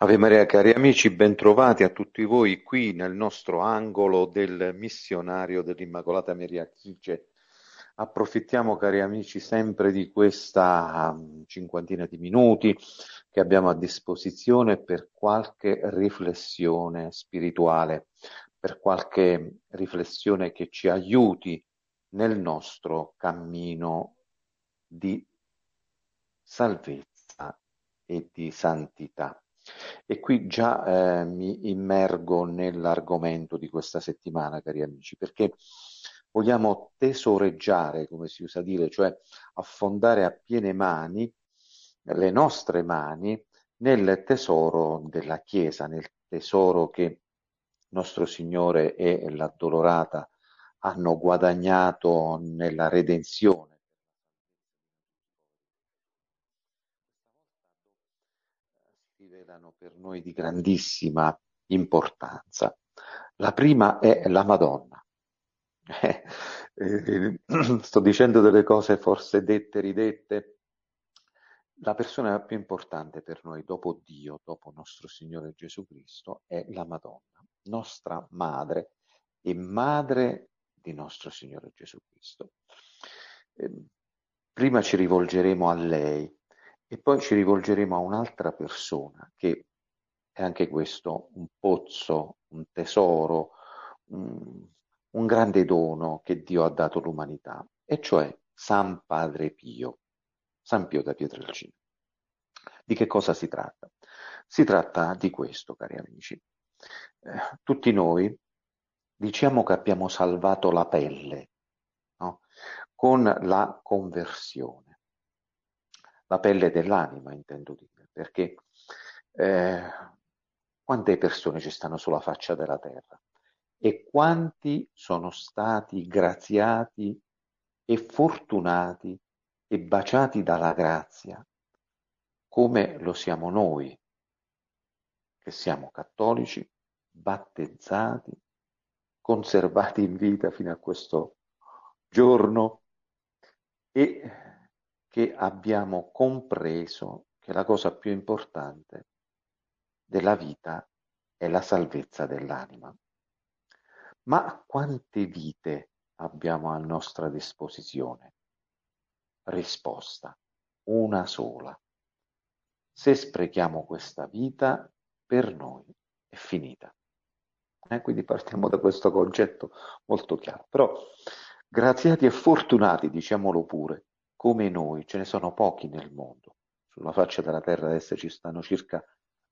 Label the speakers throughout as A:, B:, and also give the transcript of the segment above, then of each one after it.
A: Ave Maria, cari amici, bentrovati a tutti voi qui nel nostro angolo del missionario dell'Immacolata Meriatrice. Approfittiamo, cari amici, sempre di questa cinquantina di minuti che abbiamo a disposizione per qualche riflessione spirituale, per qualche riflessione che ci aiuti nel nostro cammino di salvezza e di santità. E qui già mi immergo nell'argomento di questa settimana, cari amici, perché vogliamo tesoreggiare, come si usa dire, cioè affondare a piene mani le nostre mani nel tesoro della Chiesa, nel tesoro che nostro Signore e l'Addolorata hanno guadagnato nella redenzione. Si rivelano per noi di grandissima importanza. La prima è la Madonna. Eh, sto dicendo delle cose forse dette, ridette. La persona più importante per noi dopo Dio, dopo nostro Signore Gesù Cristo, è la Madonna, nostra madre e madre di nostro Signore Gesù Cristo. Eh, Prima ci rivolgeremo a lei e poi ci rivolgeremo a un'altra persona che è anche questo un pozzo, un tesoro, un, un grande dono che Dio ha dato all'umanità, e cioè San Padre Pio, San Pio da Pietrelcina. Di che cosa si tratta? Si tratta di questo, cari amici. Tutti noi diciamo che abbiamo salvato la pelle, no? Con la conversione, la pelle dell'anima, intendo dire, perché eh, quante persone ci stanno sulla faccia della terra e quanti sono stati graziati e fortunati e baciati dalla grazia, come lo siamo noi, che siamo cattolici, battezzati, conservati in vita fino a questo giorno e che abbiamo compreso che la cosa più importante della vita è la salvezza dell'anima. Ma quante vite abbiamo a nostra disposizione? Risposta: una sola. Se sprechiamo questa vita, per noi è finita. Quindi partiamo da questo concetto molto chiaro. Però graziati e fortunati, diciamolo pure, come noi, ce ne sono pochi nel mondo. Sulla faccia della terra adesso ci stanno circa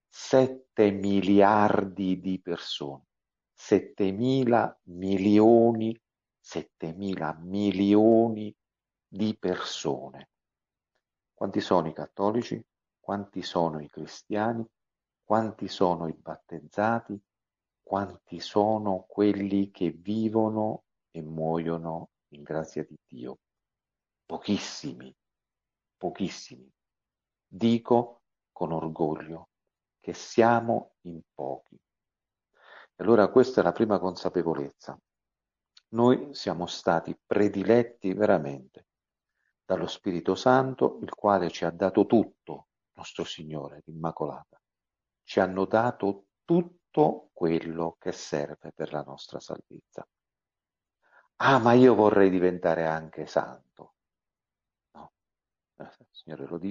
A: 7 miliardi di persone. 7 mila milioni, 7 mila milioni di persone. Quanti sono i cattolici? Quanti sono i cristiani? Quanti sono i battezzati? Quanti sono quelli che vivono e muoiono in grazia di Dio? Pochissimi, pochissimi. Dico con orgoglio che siamo in pochi. E allora questa è la prima consapevolezza. Noi siamo stati prediletti veramente dallo Spirito Santo, il quale ci ha dato tutto, nostro Signore, l'Immacolata. Ci hanno dato tutto quello che serve per la nostra salvezza. Ah, ma io vorrei diventare anche santo. No, il Signore lo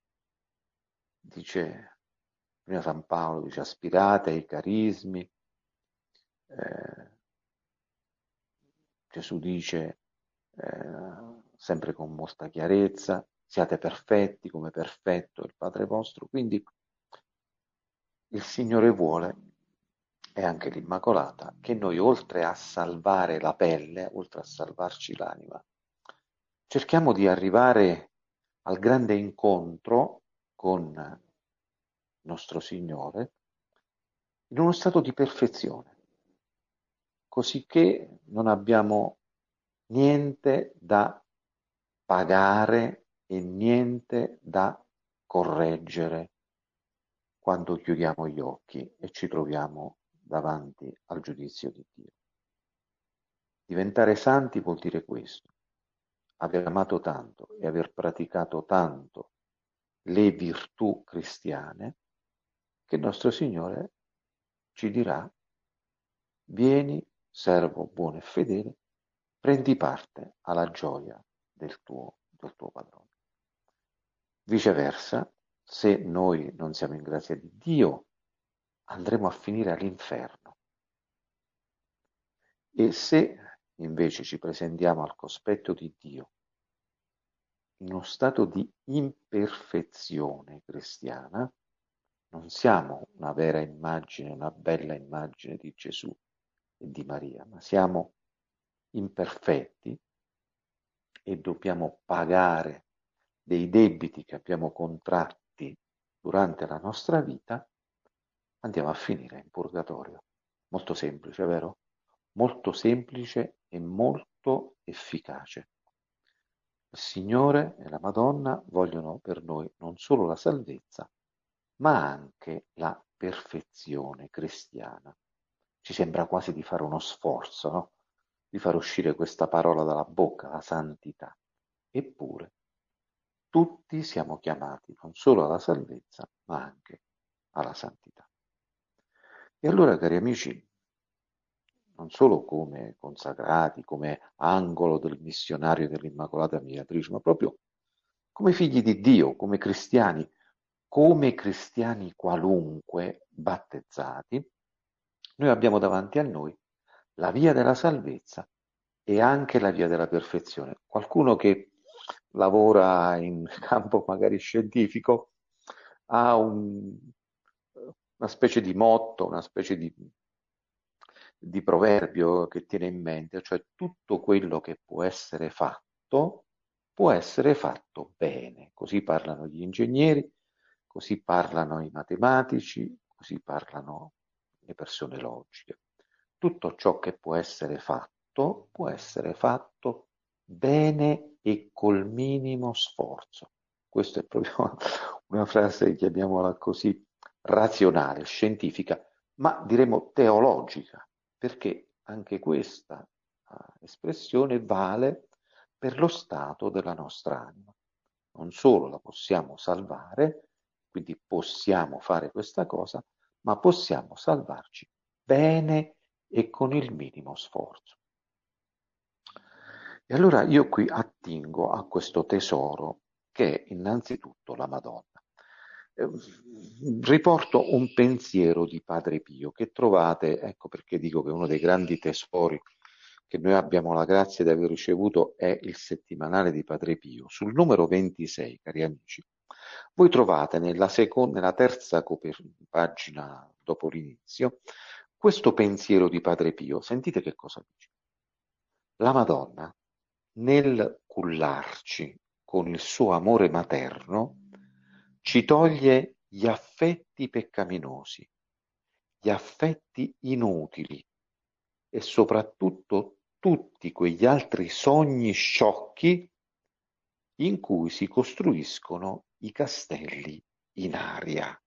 A: dice, prima San Paolo dice aspirate ai carismi, eh, Gesù dice sempre con molta chiarezza, siate perfetti come perfetto è il Padre vostro, quindi il Signore vuole, e anche l'Immacolata, che noi oltre a salvare la pelle, oltre a salvarci l'anima, cerchiamo di arrivare al grande incontro con nostro Signore in uno stato di perfezione, cosicché non abbiamo niente da pagare e niente da correggere quando chiudiamo gli occhi e ci troviamo davanti al giudizio di Dio. Diventare santi vuol dire questo: aver amato tanto e aver praticato tanto le virtù cristiane, che il nostro Signore ci dirà: vieni, servo buono e fedele, prendi parte alla gioia del tuo padrone. Viceversa, se noi non siamo in grazia di Dio, andremo a finire all'inferno. E se invece ci presentiamo al cospetto di Dio in uno stato di imperfezione cristiana, non siamo una vera immagine, una bella immagine di Gesù e di Maria, ma siamo imperfetti e dobbiamo pagare dei debiti che abbiamo contratti durante la nostra vita, andiamo a finire in purgatorio. Molto semplice, vero? Molto semplice e molto efficace. Il Signore e la Madonna vogliono per noi non solo la salvezza, ma anche la perfezione cristiana. Ci sembra quasi di fare uno sforzo, no? Di far uscire questa parola dalla bocca, la santità. Eppure, tutti siamo chiamati non solo alla salvezza, ma anche alla santità. E allora, cari amici, non solo come consacrati, come angolo del missionario dell'Immacolata Miratrice, ma proprio come figli di Dio, come cristiani qualunque battezzati, noi abbiamo davanti a noi la via della salvezza e anche la via della perfezione. Qualcuno che lavora in campo magari scientifico ha una specie di motto, una specie di proverbio che tiene in mente, cioè tutto quello che può essere fatto bene. Così parlano gli ingegneri, così parlano i matematici, così parlano le persone logiche. Tutto ciò che può essere fatto bene e col minimo sforzo. Questa è proprio una frase, chiamiamola così, razionale, scientifica, ma diremo teologica, perché anche questa espressione vale per lo stato della nostra anima. Non solo la possiamo salvare, quindi possiamo fare questa cosa, ma possiamo salvarci bene e con il minimo sforzo. E allora io qui attingo a questo tesoro che è innanzitutto la Madonna. Riporto un pensiero di Padre Pio che trovate, ecco perché dico che uno dei grandi tesori che noi abbiamo la grazia di aver ricevuto è il settimanale di Padre Pio. Sul numero 26, cari amici, voi trovate nella terza pagina dopo l'inizio questo pensiero di Padre Pio. Sentite che cosa dice. La Madonna, nel cullarci con il suo amore materno, ci toglie gli affetti peccaminosi, gli affetti inutili e soprattutto tutti quegli altri sogni sciocchi in cui si costruiscono i castelli in aria.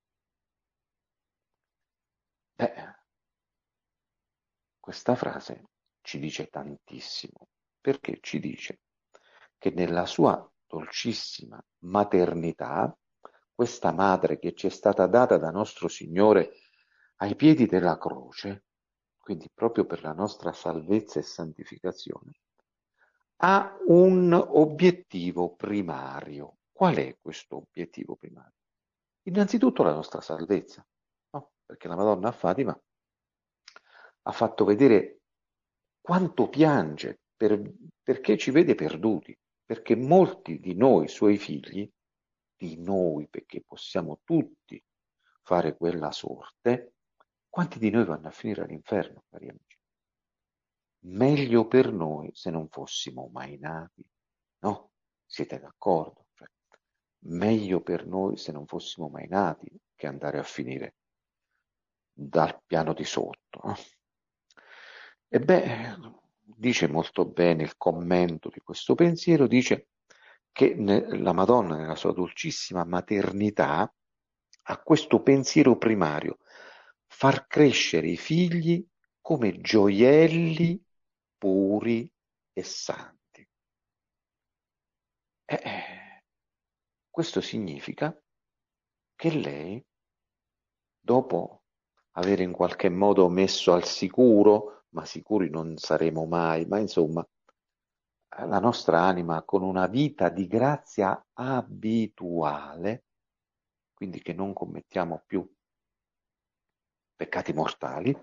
A: Questa frase ci dice tantissimo, perché ci dice che nella sua dolcissima maternità, questa madre che ci è stata data da nostro Signore ai piedi della croce, quindi proprio per la nostra salvezza e santificazione, ha un obiettivo primario. Qual è questo obiettivo primario? Innanzitutto la nostra salvezza, no? Perché la Madonna a Fatima ha fatto vedere quanto piange perché ci vede perduti, perché molti di noi, suoi figli, di noi, perché possiamo tutti fare quella sorte, quanti di noi vanno a finire all'inferno, cari amici? Meglio per noi se non fossimo mai nati, no? Siete d'accordo? Cioè, meglio per noi se non fossimo mai nati che andare a finire dal piano di sotto, no? E beh, dice molto bene il commento di questo pensiero, dice che la Madonna nella sua dolcissima maternità ha questo pensiero primario: far crescere i figli come gioielli puri e santi. Questo significa che lei dopo avere in qualche modo messo al sicuro, ma sicuri non saremo mai, ma insomma, la nostra anima con una vita di grazia abituale, quindi che non commettiamo più peccati mortali,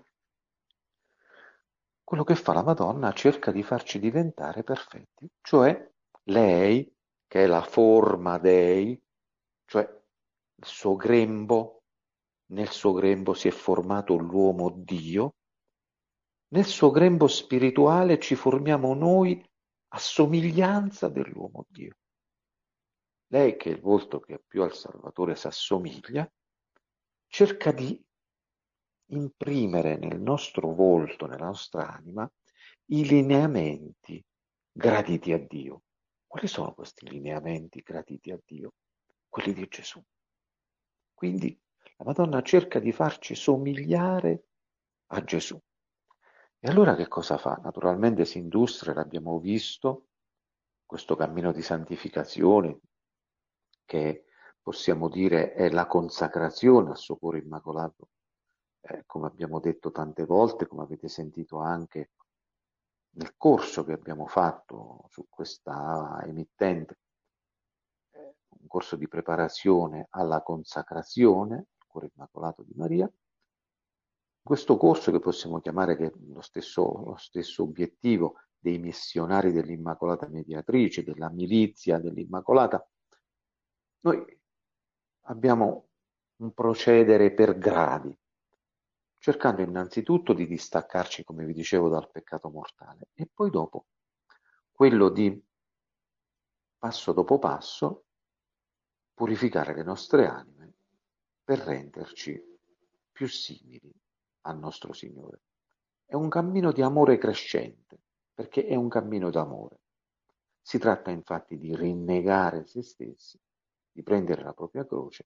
A: quello che fa la Madonna cerca di farci diventare perfetti, cioè lei, che è la forma Dei, cioè il suo grembo, nel suo grembo si è formato l'uomo Dio, nel suo grembo spirituale ci formiamo noi a somiglianza dell'uomo Dio. Lei, che è il volto che più al Salvatore si assomiglia, cerca di imprimere nel nostro volto, nella nostra anima, i lineamenti graditi a Dio. Quali sono questi lineamenti graditi a Dio? Quelli di Gesù. Quindi la Madonna cerca di farci somigliare a Gesù. E allora che cosa fa? Naturalmente si industria, l'abbiamo visto, questo cammino di santificazione che possiamo dire è la consacrazione al suo cuore immacolato, come abbiamo detto tante volte, come avete sentito anche nel corso che abbiamo fatto su questa emittente, un corso di preparazione alla consacrazione al cuore immacolato di Maria. Questo corso, che possiamo chiamare che lo stesso obiettivo dei missionari dell'Immacolata Mediatrice, della milizia dell'Immacolata, noi abbiamo un procedere per gradi, cercando innanzitutto di distaccarci, come vi dicevo, dal peccato mortale e poi dopo quello di, passo dopo passo, purificare le nostre anime per renderci più simili al nostro Signore. È un cammino di amore crescente, perché è un cammino d'amore. Si tratta infatti di rinnegare se stessi, di prendere la propria croce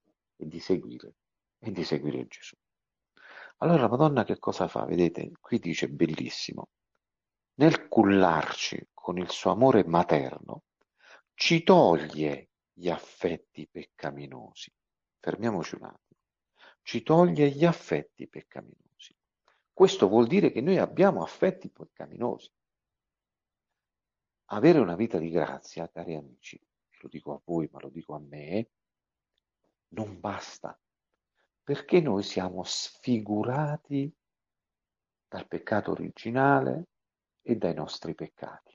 A: e di seguire Gesù. Allora la Madonna che cosa fa? Vedete, qui dice bellissimo, nel cullarci con il suo amore materno, ci toglie gli affetti peccaminosi. Fermiamoci un attimo. Ci toglie gli affetti peccaminosi. Questo vuol dire che noi abbiamo affetti peccaminosi. Avere una vita di grazia, cari amici, lo dico a voi, ma lo dico a me, non basta, perché noi siamo sfigurati dal peccato originale e dai nostri peccati.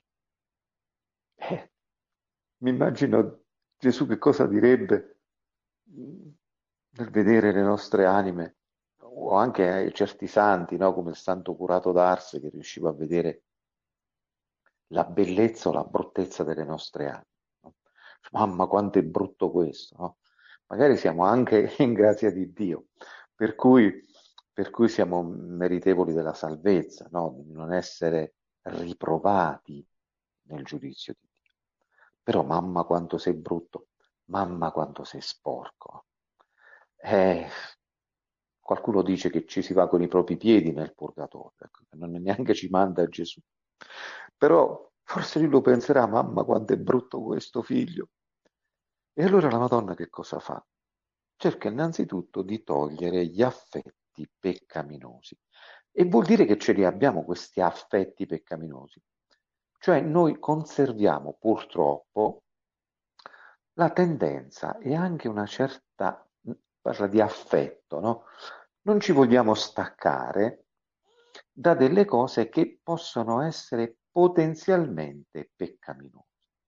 A: Mi immagino Gesù che cosa direbbe nel vedere le nostre anime, o anche certi santi, no? Come il santo curato d'Ars, che riusciva a vedere la bellezza o la bruttezza delle nostre anime. No? Mamma, quanto è brutto questo, no? Magari siamo anche in grazia di Dio, per cui, per cui siamo meritevoli della salvezza, no? Di non essere riprovati nel giudizio di Dio. Però mamma quanto sei brutto, mamma quanto sei sporco. Eh, Qualcuno dice che ci si va con i propri piedi nel purgatorio, ecco, che non neanche ci manda Gesù. Però forse lui lo penserà, mamma quanto è brutto questo figlio. E allora la Madonna che cosa fa? Cerca innanzitutto di togliere gli affetti peccaminosi. E vuol dire che ce li abbiamo questi affetti peccaminosi. Cioè noi conserviamo purtroppo la tendenza e anche una certa, parla di affetto, no? Non ci vogliamo staccare da delle cose che possono essere potenzialmente peccaminose.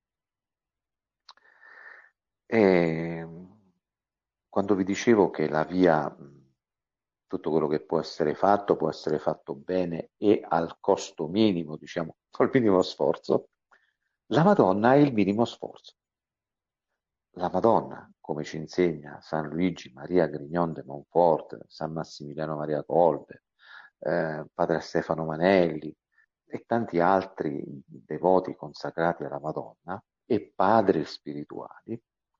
A: E quando vi dicevo che la via, tutto quello che può essere fatto bene e al costo minimo, diciamo, col minimo sforzo, la Madonna è il minimo sforzo. La Madonna, come ci insegna San Luigi Maria Grignon de Montfort, San Massimiliano Maria Kolbe, Padre Stefano Manelli e tanti altri devoti consacrati alla Madonna e padri spirituali,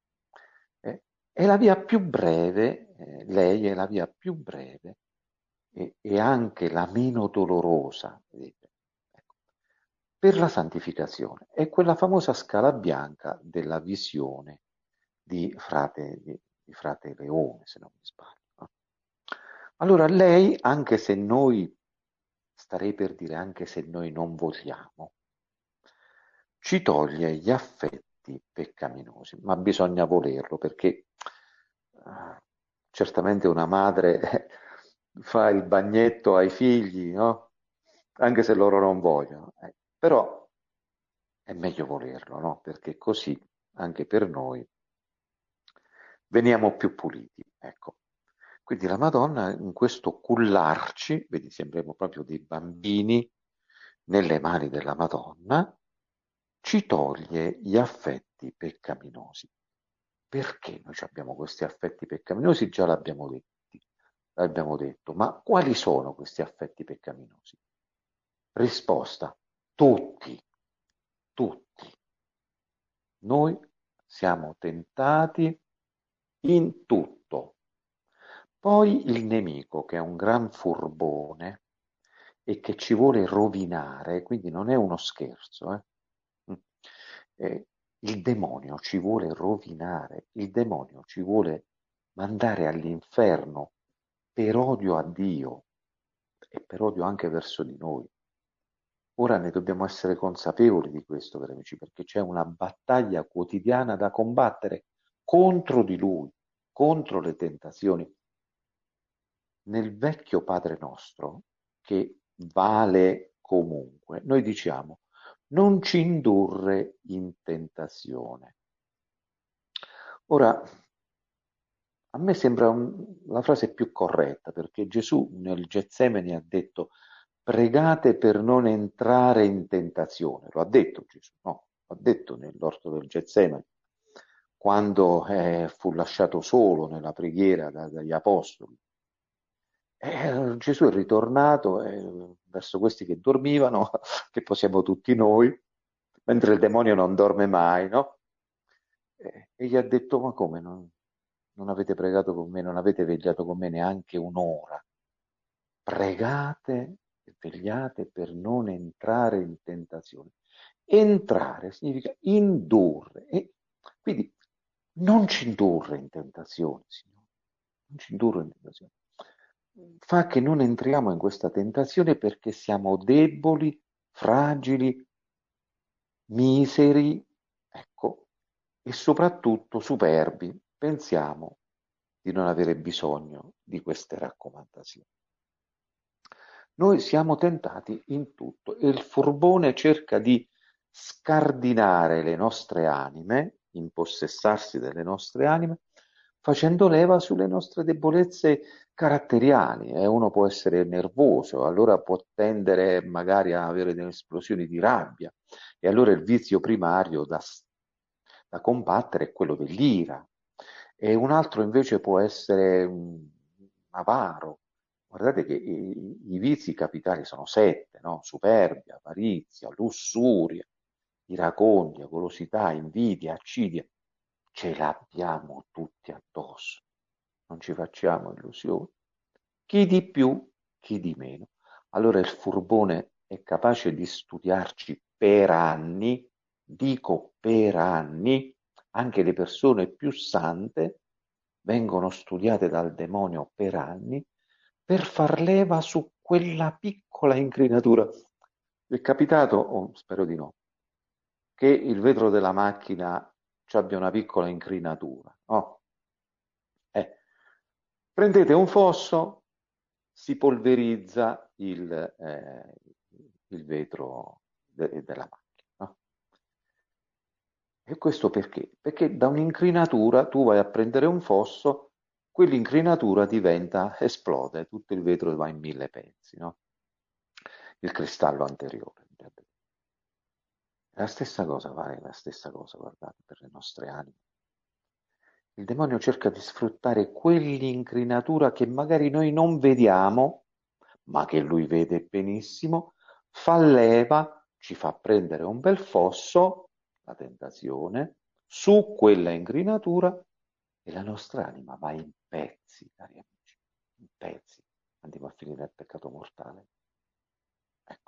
A: è la via più breve, lei è la via più breve e anche la meno dolorosa, vedete, ecco, per la santificazione. È quella famosa scala bianca della visione di frate Leone, se non mi sbaglio. No? Allora lei, anche se noi, starei per dire anche se noi non vogliamo, ci toglie gli affetti peccaminosi, ma bisogna volerlo perché certamente una madre fa il bagnetto ai figli, no? Anche se loro non vogliono, però è meglio volerlo, no? Perché così anche per noi veniamo più puliti, ecco. Quindi la Madonna in questo cullarci, vedi, sembriamo proprio dei bambini nelle mani della Madonna, ci toglie gli affetti peccaminosi. Perché noi abbiamo questi affetti peccaminosi? Già l'abbiamo detto, ma quali sono questi affetti peccaminosi? Risposta, tutti, tutti. Noi siamo tentati in tutto. Poi il nemico, che è un gran furbone e che ci vuole rovinare, quindi non è uno scherzo, Mm. Il demonio ci vuole rovinare, il demonio ci vuole mandare all'inferno per odio a Dio e per odio anche verso di noi. Ora ne dobbiamo essere consapevoli di questo, cari amici, perché c'è una battaglia quotidiana da combattere contro di lui, contro le tentazioni. Nel vecchio Padre nostro, che vale comunque, noi diciamo non ci indurre in tentazione. Ora, a me sembra la frase più corretta, perché Gesù nel Getsemani ha detto pregate per non entrare in tentazione. Lo ha detto Gesù, no? Lo ha detto nell'orto del Getsemani, quando fu lasciato solo nella preghiera dagli apostoli. Gesù è ritornato verso questi che dormivano, che possiamo tutti noi, mentre il demonio non dorme mai, no? E gli ha detto, ma come non avete pregato con me, non avete vegliato con me neanche un'ora? Pregate e vegliate per non entrare in tentazione. Entrare significa indurre, e quindi non ci indurre in tentazione, Signore, non ci indurre in tentazione. Fa che non entriamo in questa tentazione perché siamo deboli, fragili, miseri, ecco, e soprattutto superbi. Pensiamo di non avere bisogno di queste raccomandazioni. Noi siamo tentati in tutto e il furbone cerca di scardinare le nostre anime, impossessarsi delle nostre anime, facendo leva sulle nostre debolezze caratteriali. Uno può essere nervoso, allora può tendere magari a avere delle esplosioni di rabbia, e allora il vizio primario da combattere è quello dell'ira. E un altro invece può essere avaro. Guardate che i vizi capitali sono 7, no? Superbia, avarizia, lussuria, iracondia, golosità, invidia, accidia. Ce l'abbiamo tutti addosso. Non ci facciamo illusioni. Chi di più, chi di meno. Allora il furbone è capace di studiarci per anni, dico per anni, anche le persone più sante vengono studiate dal demonio per anni per far leva su quella piccola incrinatura. Vi è capitato, o spero di no, che il vetro della macchina ci abbia una piccola incrinatura, no? Prendete un fosso, si polverizza il vetro della macchina, no? E questo perché? Perché da un'incrinatura tu vai a prendere un fosso, quell'incrinatura diventa, esplode, tutto il vetro va in mille pezzi, no? Il cristallo anteriore. È la stessa cosa, vale la stessa cosa, guardate, per le nostre anime. Il demonio cerca di sfruttare quell'incrinatura che magari noi non vediamo, ma che lui vede benissimo, fa leva, ci fa prendere un bel fosso, la tentazione, su quella incrinatura e la nostra anima va in pezzi, cari amici, in pezzi. Andiamo a finire nel peccato mortale. Ecco.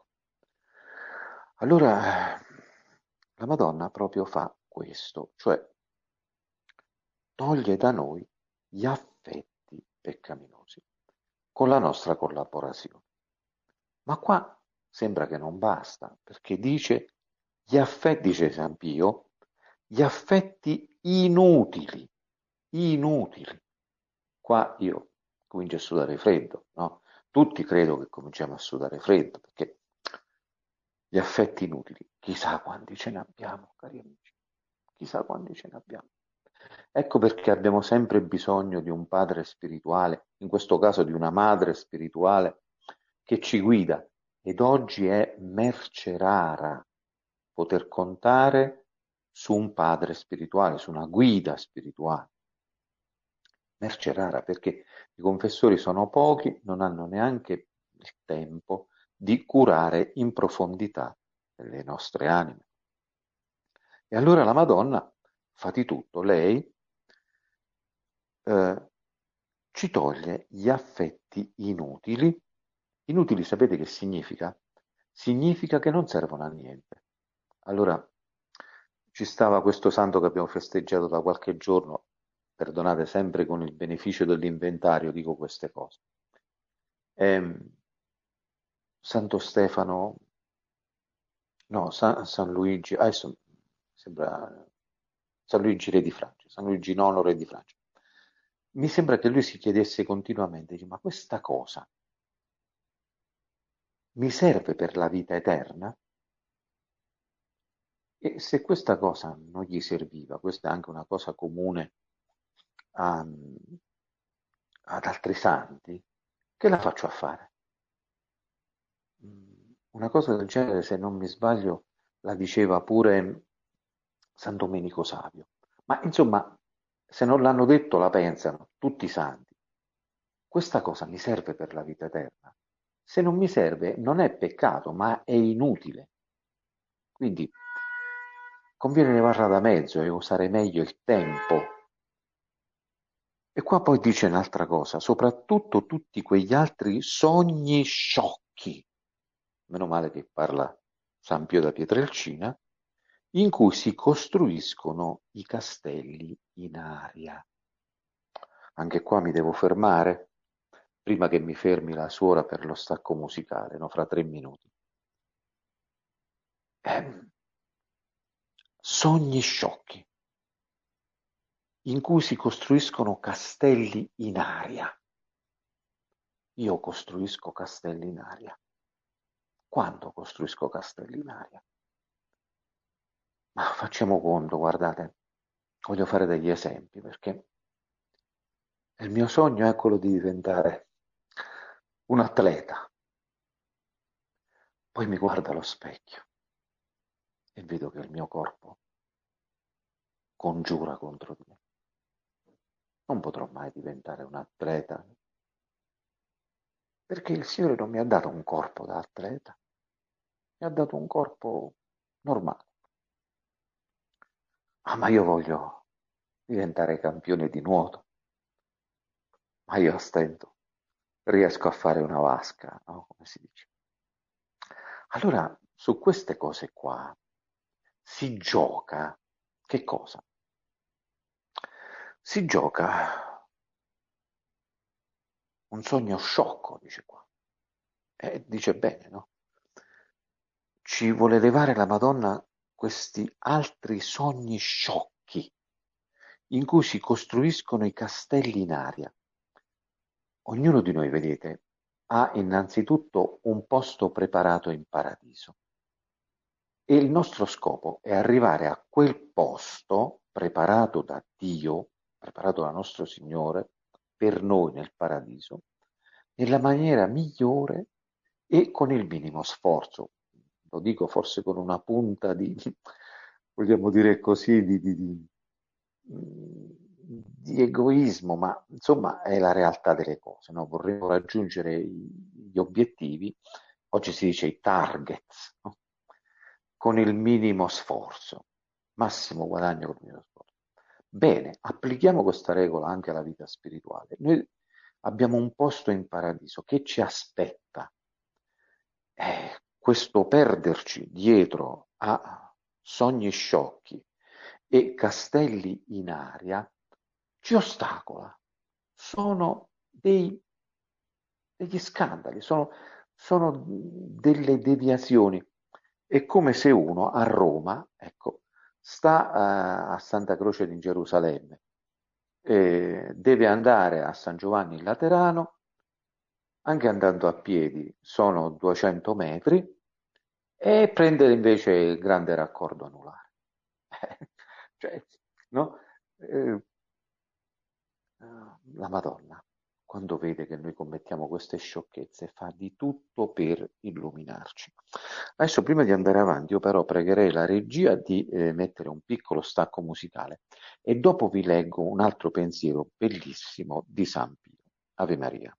A: Allora, la Madonna proprio fa questo, cioè toglie da noi gli affetti peccaminosi. con la nostra collaborazione. Ma qua sembra che non basta, perché dice gli affetti, dice San Pio, gli affetti inutili, inutili. Qua io comincio a sudare freddo, no? Tutti credo che cominciamo a sudare freddo, perché gli affetti inutili, chissà quanti ce ne abbiamo, cari amici, chissà quanti ce ne abbiamo. Ecco perché abbiamo sempre bisogno di un padre spirituale, in questo caso di una madre spirituale, che ci guida. Ed oggi è merce rara poter contare su un padre spirituale, su una guida spirituale. Merce rara perché i confessori sono pochi, non hanno neanche il tempo di curare in profondità le nostre anime. E allora la Madonna fa di tutto, lei eh, ci toglie gli affetti inutili. Inutili sapete che significa? Significa che non servono a niente. Allora, ci stava questo santo che abbiamo festeggiato da qualche giorno, perdonate sempre con il beneficio dell'inventario, dico queste cose. Santo Stefano, no, San Luigi, adesso sembra San Luigi re di Francia, San Luigi IX re di Francia. Mi sembra che lui si chiedesse continuamente, dice, ma questa cosa mi serve per la vita eterna? E se questa cosa non gli serviva, questa è anche una cosa comune a- ad altri santi, che la faccio a fare? Una cosa del genere, se non mi sbaglio, la diceva pure San Domenico Savio. Ma insomma, se non l'hanno detto, la pensano tutti i santi. Questa cosa mi serve per la vita eterna. Se non mi serve, non è peccato, ma è inutile. Quindi conviene levarla da mezzo e usare meglio il tempo. E qua poi dice un'altra cosa, soprattutto tutti quegli altri sogni sciocchi, meno male che parla San Pio da Pietrelcina, in cui si costruiscono i castelli in aria. Anche qua mi devo fermare, prima che mi fermi la suora per lo stacco musicale, no? Fra 3 minuti. Eh, Sogni sciocchi, in cui si costruiscono castelli in aria. Io costruisco castelli in aria. Quando costruisco castelli in aria? Ma facciamo conto, guardate, voglio fare degli esempi perché il mio sogno è quello di diventare un atleta. Poi mi guardo allo specchio e vedo che il mio corpo congiura contro di me. Non potrò mai diventare un atleta perché il Signore non mi ha dato un corpo da atleta, mi ha dato un corpo normale. Ah, ma io voglio diventare campione di nuoto, ma io a stento riesco a fare una vasca, no? Come si dice. Allora, su queste cose qua si gioca. Che cosa? Si gioca un sogno sciocco, dice qua. E dice bene, no? Ci vuole levare la Madonna questi altri sogni sciocchi in cui si costruiscono i castelli in aria. Ognuno di noi, vedete, ha innanzitutto un posto preparato in paradiso e il nostro scopo è arrivare a quel posto preparato da Dio, preparato da nostro Signore per noi nel paradiso, nella maniera migliore e con il minimo sforzo. Lo dico forse con una punta di, vogliamo dire così, di egoismo, ma insomma è la realtà delle cose, no? Vorremmo raggiungere gli obiettivi, oggi si dice i targets, no? Con il minimo sforzo, massimo guadagno con il minimo sforzo. Bene, applichiamo questa regola anche alla vita spirituale. Noi abbiamo un posto in paradiso che ci aspetta. Questo perderci dietro a sogni sciocchi e castelli in aria ci ostacola. Sono dei degli scandali, sono delle deviazioni. È come se uno a Roma, ecco, sta a Santa Croce di Gerusalemme, deve andare a San Giovanni in Laterano, anche andando a piedi sono 200 metri, e prendere invece il grande raccordo anulare. Cioè, no? Eh, la Madonna, quando vede che noi commettiamo queste sciocchezze, fa di tutto per illuminarci. Adesso, prima di andare avanti, io però pregherei la regia di mettere un piccolo stacco musicale e dopo vi leggo un altro pensiero bellissimo di San Pio. Ave Maria.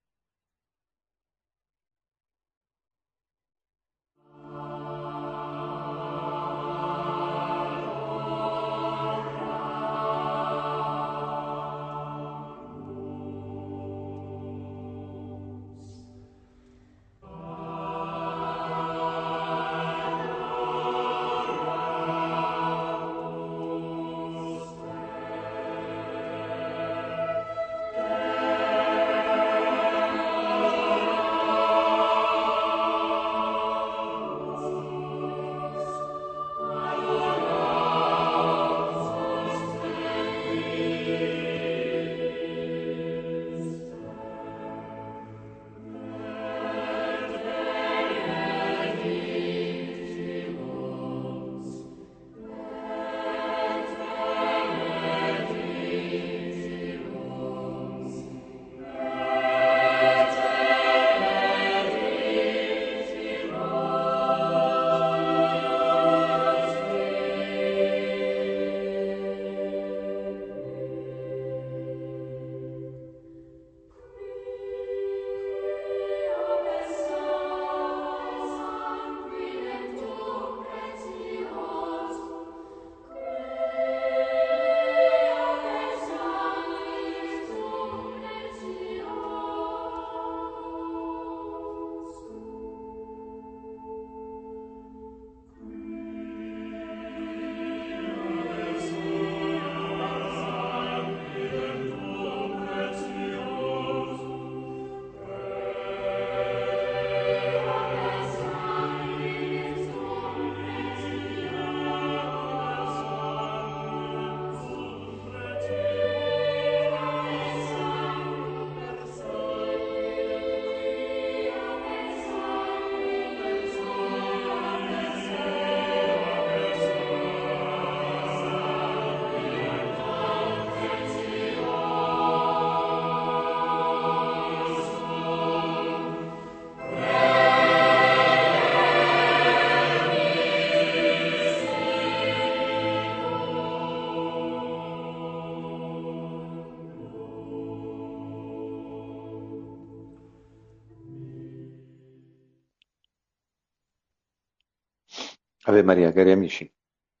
A: Ave Maria, cari amici,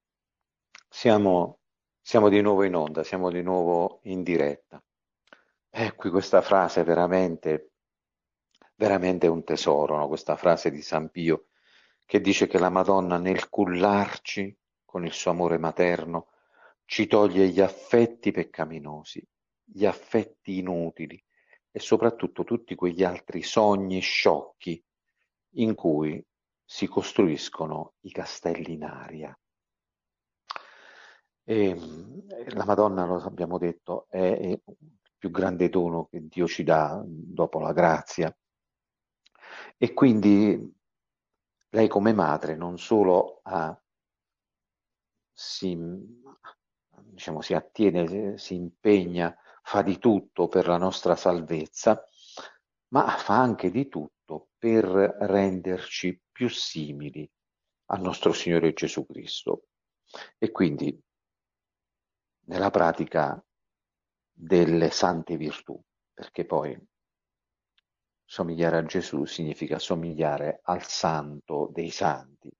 A: siamo, siamo di nuovo in onda, siamo di nuovo in diretta. E qui questa frase veramente, veramente è un tesoro, no? Questa frase di San Pio che dice che la Madonna nel cullarci con il suo amore materno ci toglie gli affetti peccaminosi, gli affetti inutili e soprattutto tutti quegli altri sogni sciocchi in cui si costruiscono i castelli in aria. E la Madonna, lo abbiamo detto, è il più grande dono che Dio ci dà dopo la grazia. E quindi lei come madre non solo si, diciamo, si attiene, si impegna, fa di tutto per la nostra salvezza, ma fa anche di tutto per renderci più simili al nostro Signore Gesù Cristo. E quindi nella pratica delle sante virtù, perché poi somigliare a Gesù significa somigliare al santo dei santi.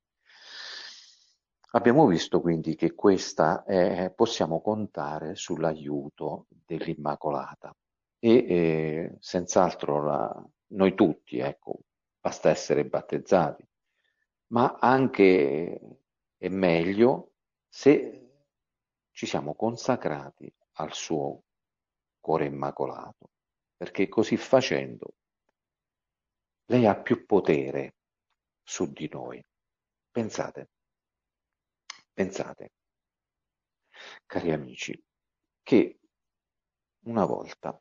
A: Abbiamo visto quindi che possiamo contare sull'aiuto dell'Immacolata e senz'altro noi tutti, ecco, basta essere battezzati, ma anche è meglio se ci siamo consacrati al suo cuore immacolato, perché così facendo lei ha più potere su di noi. Pensate, pensate, cari amici, che una volta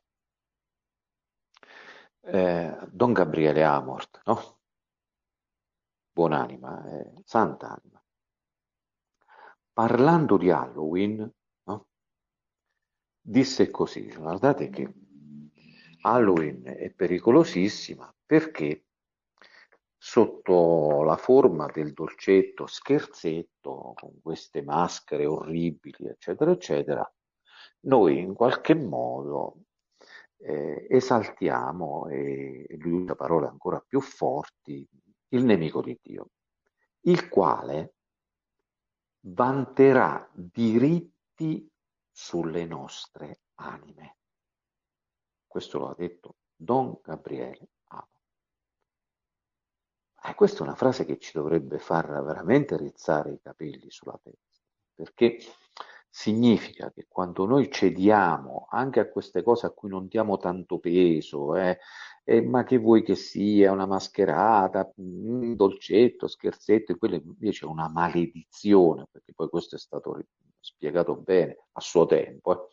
A: Don Gabriele Amort, no? Buonanima, sant'anima, parlando di Halloween, no? Disse così, guardate che Halloween è pericolosissima perché sotto la forma del dolcetto scherzetto, con queste maschere orribili, eccetera, eccetera, noi in qualche modo esaltiamo, e lui usa parole ancora più forti, il nemico di Dio, il quale vanterà diritti sulle nostre anime. Questo lo ha detto Don Gabriele Amo. Questa è una frase che ci dovrebbe far veramente rizzare i capelli sulla testa, perché significa che quando noi cediamo anche a queste cose a cui non diamo tanto peso, ma che vuoi che sia una mascherata, un dolcetto, scherzetto, e quello invece è una maledizione, perché poi questo è stato spiegato bene a suo tempo,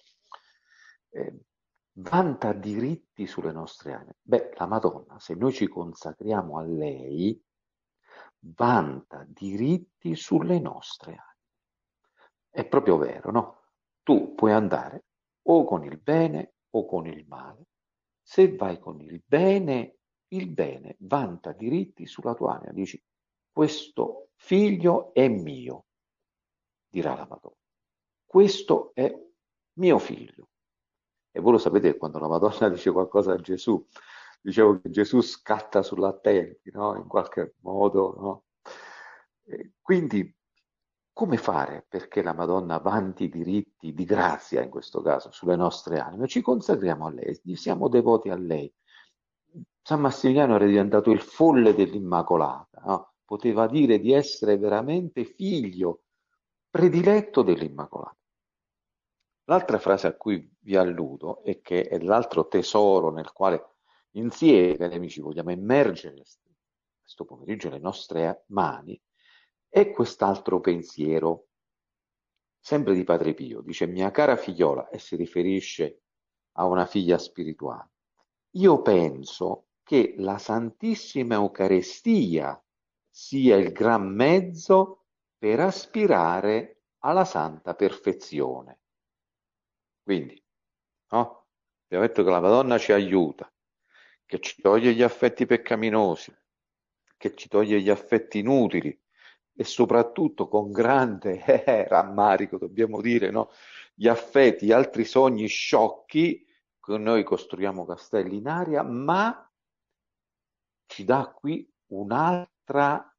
A: vanta diritti sulle nostre anime. Beh, la Madonna, se noi ci consacriamo a lei, vanta diritti sulle nostre anime. È proprio vero, no? Tu puoi andare o con il bene o con il male. Se vai con il bene vanta diritti sulla tua anima. Dici, questo figlio è mio, dirà la Madonna. Questo è mio figlio. E voi lo sapete che quando la Madonna dice qualcosa a Gesù, dicevo che Gesù scatta sull'attenti, no? In qualche modo, no? Quindi, come fare perché la Madonna vanti diritti di grazia, in questo caso, sulle nostre anime? Ci consacriamo a lei, siamo devoti a lei. San Massimiliano era diventato il folle dell'Immacolata, no? Poteva dire di essere veramente figlio prediletto dell'Immacolata. L'altra frase a cui vi alludo e che è l'altro tesoro nel quale insieme, cari amici, vogliamo immergere questo pomeriggio le nostre mani, è quest'altro pensiero, sempre di Padre Pio. Dice, mia cara figliola, e si riferisce a una figlia spirituale. Io penso che la Santissima Eucaristia sia il gran mezzo per aspirare alla santa perfezione. Quindi, no? Abbiamo detto che la Madonna ci aiuta, che ci toglie gli affetti peccaminosi, che ci toglie gli affetti inutili e soprattutto con grande rammarico, dobbiamo dire, no? Gli affetti, gli altri sogni sciocchi, che noi costruiamo castelli in aria, ma ci dà qui un'altra,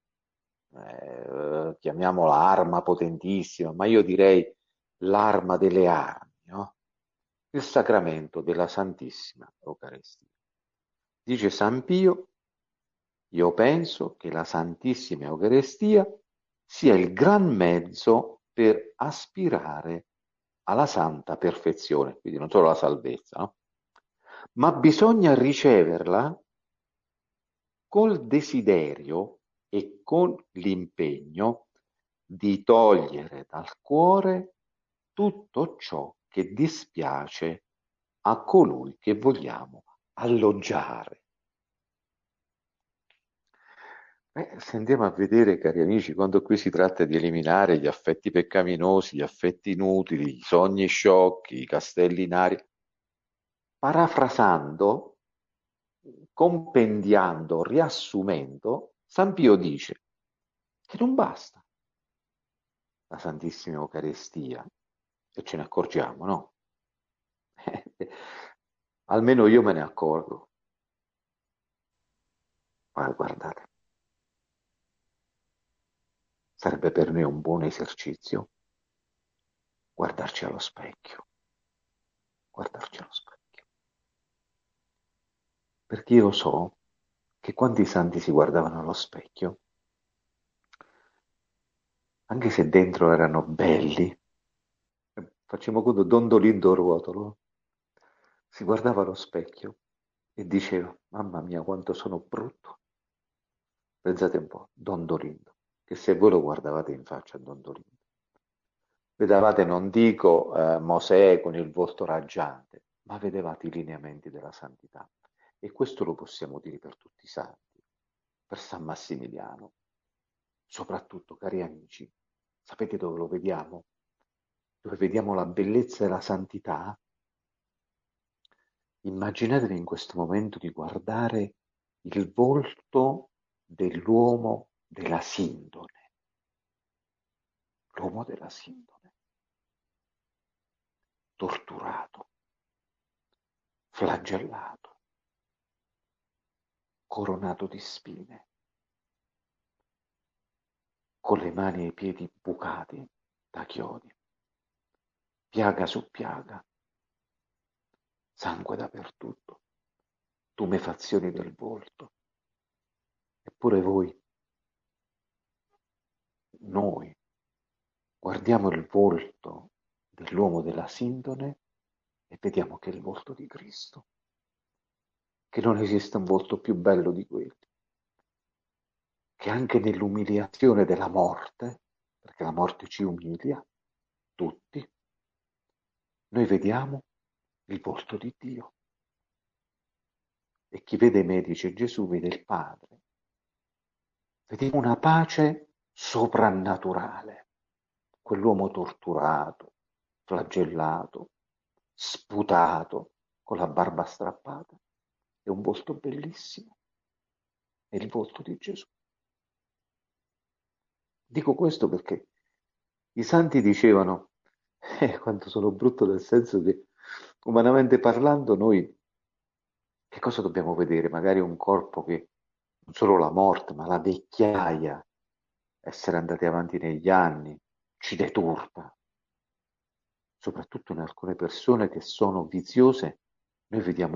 A: chiamiamola arma potentissima, ma io direi l'arma delle armi, no? Il sacramento della Santissima Eucaristia. Dice San Pio, io penso che la Santissima Eucaristia sia il gran mezzo per aspirare alla santa perfezione, quindi non solo la salvezza, no? Ma bisogna riceverla col desiderio e con l'impegno di togliere dal cuore tutto ciò che dispiace a colui che vogliamo alloggiare. Se andiamo a vedere, cari amici, quando qui si tratta di eliminare gli affetti peccaminosi, gli affetti inutili, i sogni sciocchi, i castelli in aria, parafrasando, compendiando, riassumendo, San Pio dice che non basta la Santissima Eucaristia, e ce ne accorgiamo, no? Almeno io me ne accorgo. Guardate, sarebbe per me un buon esercizio guardarci allo specchio, guardarci allo specchio. Perché io so che quando i santi si guardavano allo specchio, anche se dentro erano belli, facciamo conto Dondolindo Ruotolo, si guardava allo specchio e diceva, mamma mia quanto sono brutto. Pensate un po', Dondolindo, che se voi lo guardavate in faccia a Dondolindo, vedevate, non dico Mosè con il volto raggiante, ma vedevate i lineamenti della santità. E questo lo possiamo dire per tutti i santi, per San Massimiliano, soprattutto, cari amici, sapete dove lo vediamo? Dove vediamo la bellezza e la santità? Immaginatevi in questo momento di guardare il volto dell'uomo della Sindone, l'uomo della Sindone, torturato, flagellato, coronato di spine, con le mani e i piedi bucati da chiodi, piaga su piaga, sangue dappertutto, tumefazioni del volto. Eppure voi, noi, guardiamo il volto dell'uomo della Sindone e vediamo che è il volto di Cristo, che non esiste un volto più bello di quello, che anche nell'umiliazione della morte, perché la morte ci umilia, tutti, noi vediamo il volto di Dio. E chi vede i medici e Gesù vede il Padre. Vediamo una pace soprannaturale. Quell'uomo torturato, flagellato, sputato, con la barba strappata. È un volto bellissimo. È il volto di Gesù. Dico questo perché i santi dicevano, quanto sono brutto nel senso che, umanamente parlando, noi che cosa dobbiamo vedere? Magari un corpo che non solo la morte, ma la vecchiaia, essere andati avanti negli anni, ci deturpa. Soprattutto in alcune persone che sono viziose, noi vediamo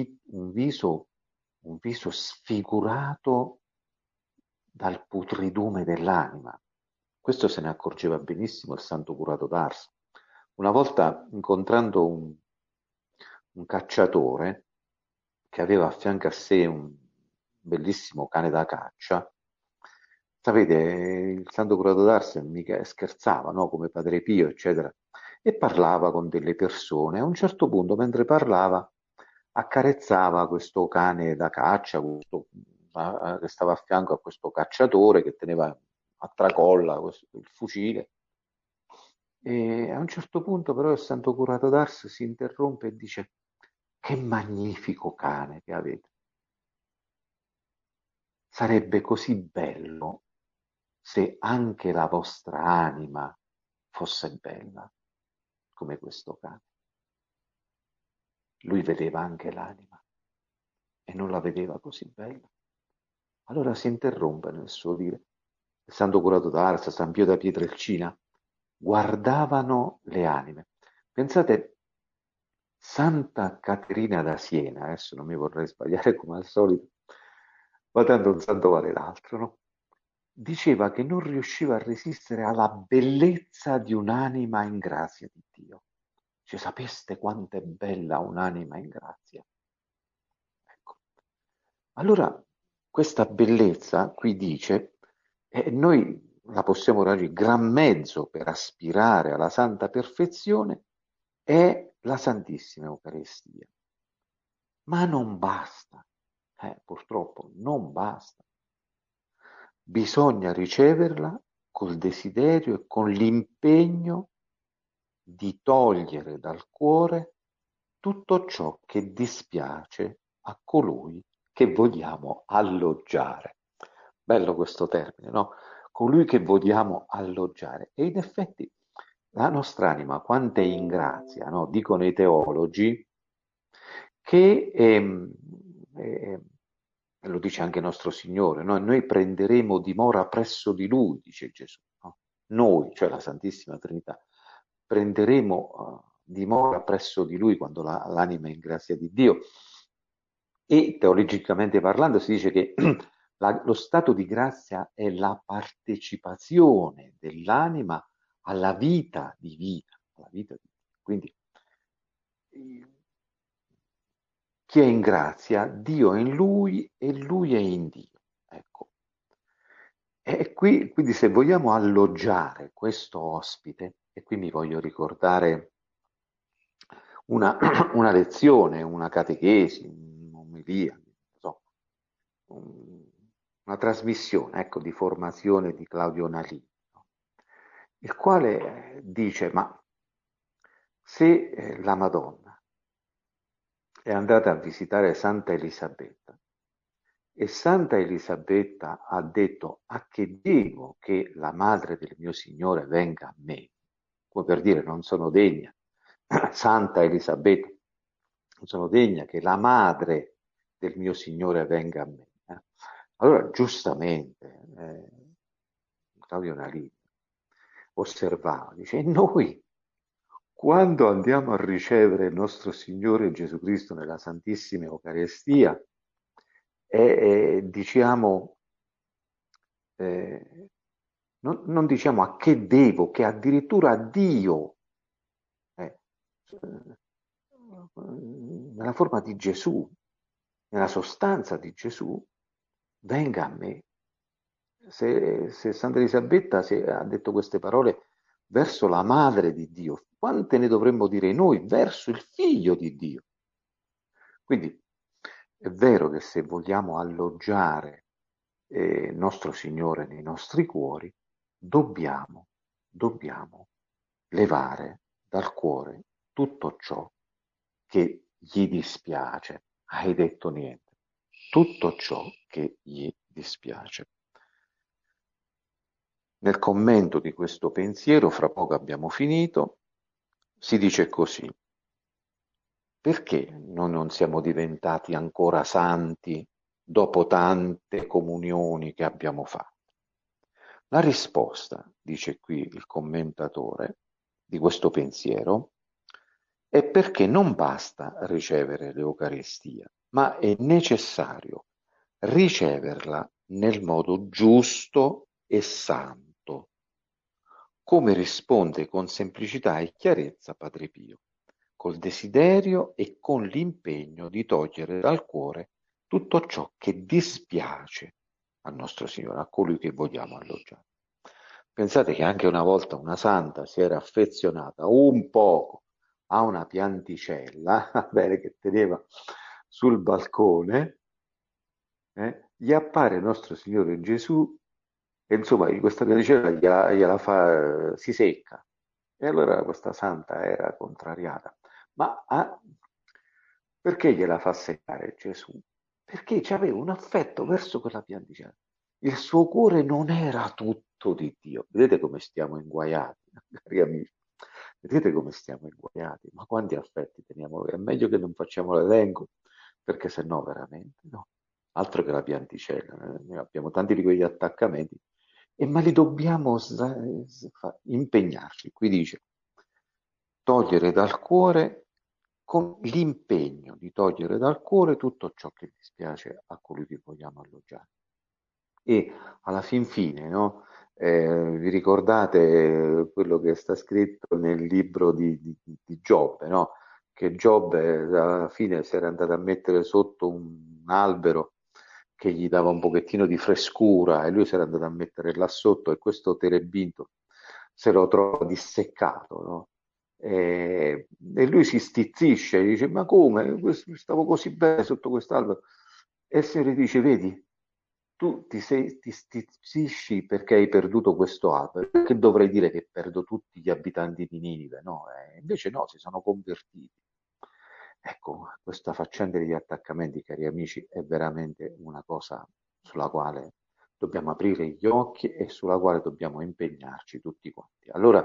A: un viso sfigurato dal putridume dell'anima. Questo se ne accorgeva benissimo il santo curato d'Ars. Una volta incontrando un cacciatore che aveva a fianco a sé un bellissimo cane da caccia, sapete, il santo curato d'Ars mica scherzava, no? Come Padre Pio, eccetera, e parlava con delle persone. A un certo punto, mentre parlava, accarezzava questo cane da caccia, che stava a fianco a questo cacciatore che teneva a tracolla il fucile. E a un certo punto però il santo curato d'Ars si interrompe e dice: che magnifico cane che avete! Sarebbe così bello se anche la vostra anima fosse bella come questo cane. Lui vedeva anche l'anima e non la vedeva così bella. Allora si interrompe nel suo dire. Il santo curato d'Ars, San Pio da Pietrelcina, guardavano le anime. Pensate, Santa Caterina da Siena, adesso non mi vorrei sbagliare come al solito, ma tanto un santo vale l'altro, no? Diceva che non riusciva a resistere alla bellezza di un'anima in grazia di Dio. Cioè, sapeste quanto è bella un'anima in grazia? Ecco. Allora, questa bellezza, qui dice, noi la possiamo raggiungere, gran mezzo per aspirare alla santa perfezione è la Santissima Eucaristia. Ma non basta, purtroppo non basta. Bisogna riceverla col desiderio e con l'impegno di togliere dal cuore tutto ciò che dispiace a colui che vogliamo alloggiare. Bello questo termine, no? Colui che vogliamo alloggiare. E in effetti la nostra anima, quanto è in grazia, no? Dicono i teologi, che lo dice anche nostro Signore, no? Noi prenderemo dimora presso di Lui, dice Gesù, no? Noi, cioè la Santissima Trinità, prenderemo dimora presso di Lui quando l'anima è in grazia di Dio. E teologicamente parlando si dice che lo stato di grazia è la partecipazione dell'anima alla vita divina. Alla vita divina. Quindi chi è in grazia, Dio è in lui e lui è in Dio. Ecco. E qui, quindi se vogliamo alloggiare questo ospite, e qui mi voglio ricordare una, una lezione, una catechesi, un'omelia, non so, una trasmissione, ecco, di formazione di Claudio Nalini, no? Il quale dice, ma se la Madonna è andata a visitare Santa Elisabetta e Santa Elisabetta ha detto a che devo che la madre del mio Signore venga a me, come per dire non sono degna, Santa Elisabetta, non sono degna che la madre del mio Signore venga a me. Allora, giustamente, Claudio Nalini osservava, dice, e noi quando andiamo a ricevere il nostro Signore Gesù Cristo nella Santissima Eucaristia diciamo, eh, non diciamo a che devo, che addirittura a Dio, eh, nella forma di Gesù, nella sostanza di Gesù, venga a me. Se Santa Elisabetta ha detto queste parole verso la madre di Dio, quante ne dovremmo dire noi verso il figlio di Dio? Quindi è vero che se vogliamo alloggiare nostro Signore nei nostri cuori, dobbiamo levare dal cuore tutto ciò che gli dispiace. Hai detto niente. Tutto ciò che gli dispiace. Nel commento di questo pensiero, fra poco abbiamo finito, si dice così: perché noi non siamo diventati ancora santi dopo tante comunioni che abbiamo fatto? La risposta, dice qui il commentatore di questo pensiero, è perché non basta ricevere l'Eucaristia, ma è necessario riceverla nel modo giusto e santo, come risponde con semplicità e chiarezza Padre Pio, col desiderio e con l'impegno di togliere dal cuore tutto ciò che dispiace al nostro Signore, a colui che vogliamo alloggiare. Pensate che anche una volta una santa si era affezionata un poco a una pianticella, bene, che teneva sul balcone, gli appare il nostro Signore Gesù e insomma questa pianticella gliela fa, si secca. E allora questa santa era contrariata. Ma perché gliela fa seccare Gesù? Perché aveva un affetto verso quella pianticella. Il suo cuore non era tutto di Dio. Vedete come stiamo inguaiati, cari amici? Vedete come stiamo inguaiati? Ma quanti affetti teniamo? È meglio che non facciamo l'elenco, perché se no veramente, no. Altro che la pianticella, noi abbiamo tanti di quegli attaccamenti, ma li dobbiamo impegnarci. Qui dice, togliere dal cuore con l'impegno di togliere dal cuore tutto ciò che dispiace a colui che vogliamo alloggiare. E alla fin fine, no? Vi ricordate quello che sta scritto nel libro di Giobbe, no? Che Giobbe alla fine si era andato a mettere sotto un albero che gli dava un pochettino di frescura e lui si era andato a mettere là sotto e questo terebinto se lo trova disseccato, no? E lui si stizzisce, dice: Ma come? Stavo così bene sotto quest'albero. E il Signore dice: Vedi, ti stizzisci perché hai perduto questo albero. Che dovrei dire che perdo tutti gli abitanti di Ninive? No, invece no, si sono convertiti. Ecco, questa faccenda degli attaccamenti, cari amici, è veramente una cosa sulla quale dobbiamo aprire gli occhi e sulla quale dobbiamo impegnarci tutti quanti. Allora,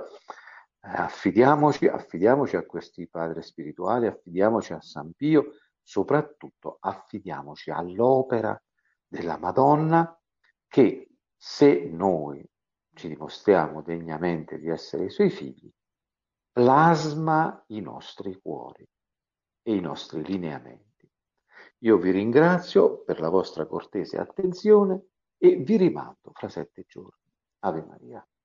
A: affidiamoci a questi padri spirituali, affidiamoci a San Pio, soprattutto affidiamoci all'opera della Madonna che, se noi ci dimostriamo degnamente di essere i suoi figli, plasma i nostri cuori e i nostri lineamenti. Io vi ringrazio per la vostra cortese attenzione e vi rimando fra 7 giorni. Ave Maria.